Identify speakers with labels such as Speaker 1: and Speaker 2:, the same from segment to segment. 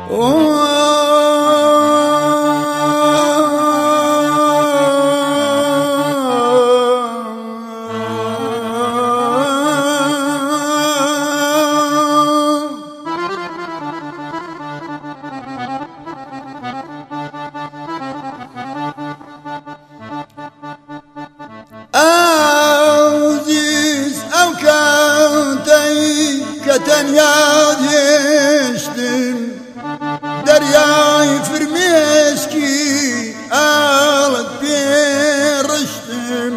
Speaker 1: عزیز ئەو کاتەی کە تەنیا هێشتم دەریای فرمێسکی ئاڵت پێڕشتم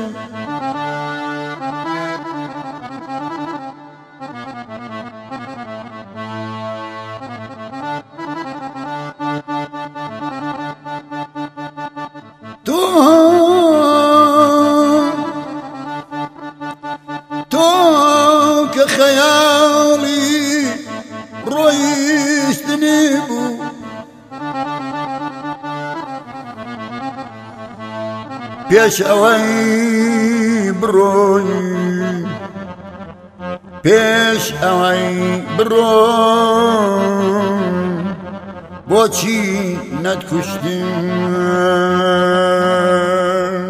Speaker 1: تۆ کە خەیاڵی ڕۆیشتنی بوو پێش ئەوەی بڕۆی بۆچی نەتکوشتم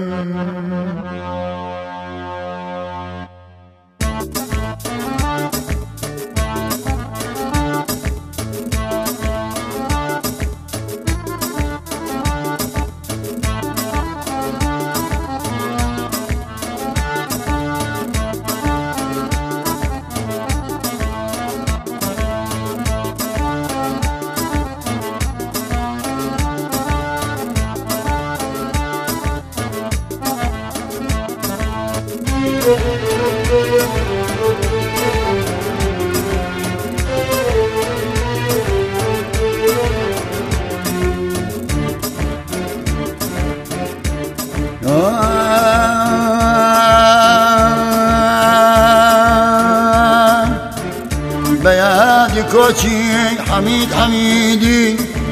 Speaker 1: بەیادی کۆچی حەمید حەمیدی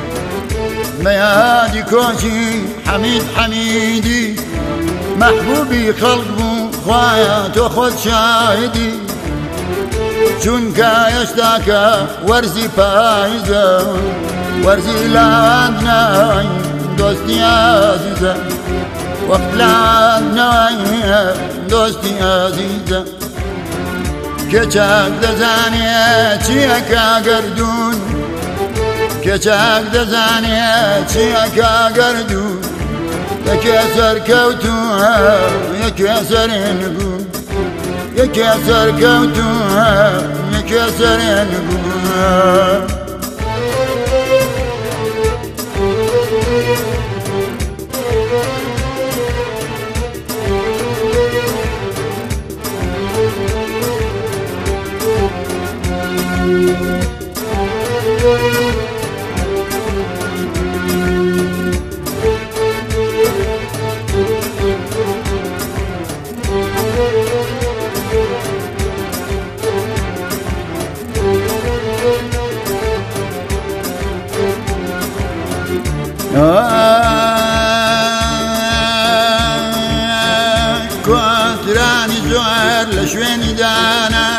Speaker 1: بەیادی کۆچی حەمید حەمیدی مەحبوبی خەڵک بوو خوایە تۆ خۆت شاهدی چونکە هێشتاکە وەرزی پاییزە وەرزی لاوەندنەوەی دۆستی ئازیزە وەقت لاوەندنەوەی دۆستی ئازیزە کێچاک دەزانێت چیەکە گەردوون کێچاک دەزانێت چیەکە گەردوون یەکێ سەرکەوتووە یەکێ سەرێنبوو یەکێ سەرکەوتووە یەکێ سەرێنبوو کۆترانی زۆر لە شوێنی دانا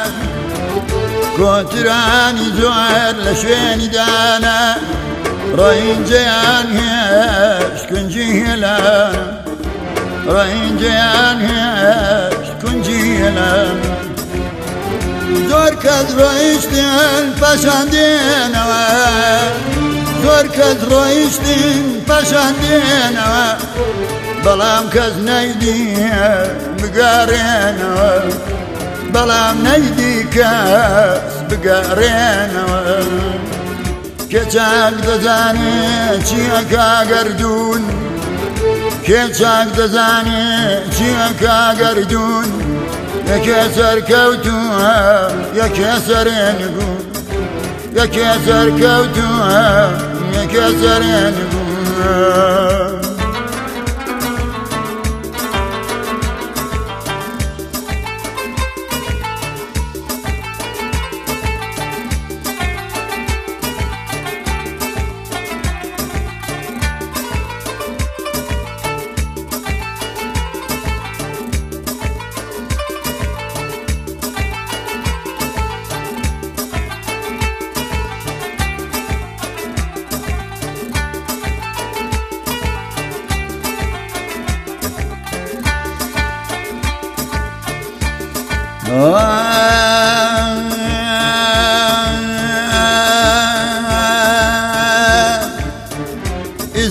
Speaker 1: کۆترانی زۆر لە شوێنی دانا ڕەنجەیان هێشت کونجی هێلان ڕەنجەیان هێشت کونجی هێلان زۆر کەس ڕۆیشتن پەشان دێنەوە زۆر کەس ڕۆیشتن پەشان دێنەوە بەڵام کەس نەیدی بگەڕێنەوە بەڵام نەیدی کەس بگەڕێنەوە کێچاک دەزانێت چیەکە گەردوون کێچاک دەزانێت چیەکە گەردوون یەکێ سەرکەوتووە یەکێ سەرێنبوو یەکێ سەرکەوتووە یەکێ سەرێنبوو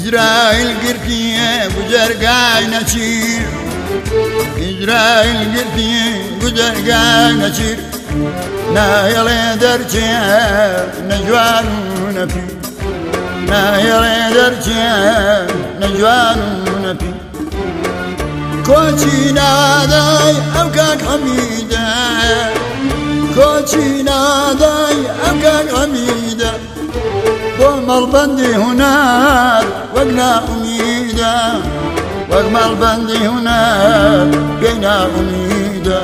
Speaker 1: إسرائيل قرتيه بزرقاي نشير إسرائيل قرتيه بزرقاي نشير نايل درجة نجوان نفي نايل درجة نجوان نفي كوتشي ناداي أبكاك حميدة كوتشي ناداي أبكاك حميدة قوم البندي هناك وقنا أميدة وقم البندي هناك قنا أميدة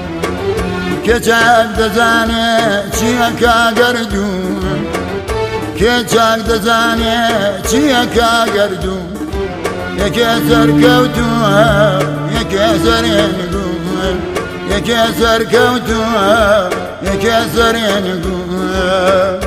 Speaker 1: كيشاك دزاني شيكا قردون كيشاك دزاني شيكا قردون يا كسر كوتوها يا كسر ينقون يا كسر كوتوها يا كسر ينقون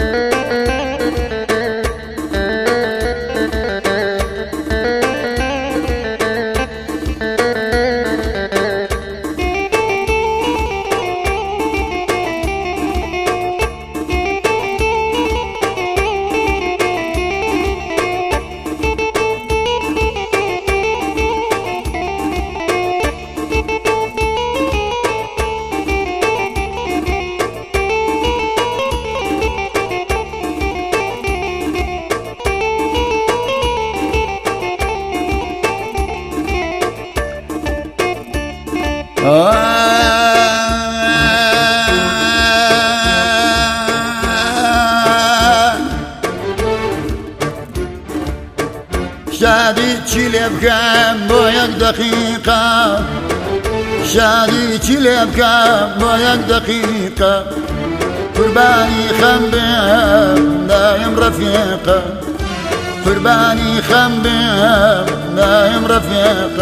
Speaker 1: شادي تشيلي بكام بويك دقيقة شادي تشيلي بكام بويك دقيقة قرباني خنبم دايم رفيقة قرباني خنبم دايم رفيقة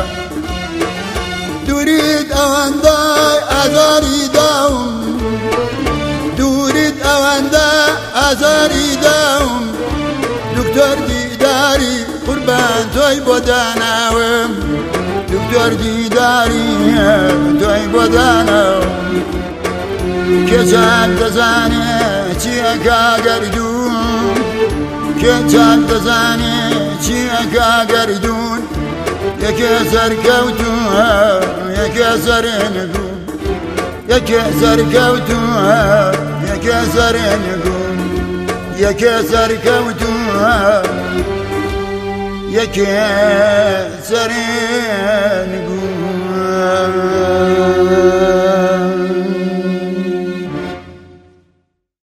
Speaker 1: تريد أوان داي أزاري داوم تريد أوان داي أزاري داوم دكتور ديداري قربان توي بداناوم دكتور ديداري توي بداناوم كيشاك دزاني چيكا قردون كيشاك دزاني چيكا قردون يا كسر كوتوها يا كسر نقوم يا كسر كوتوها يا كسر نقوم يا كسر كوتوها يا كسر نقوم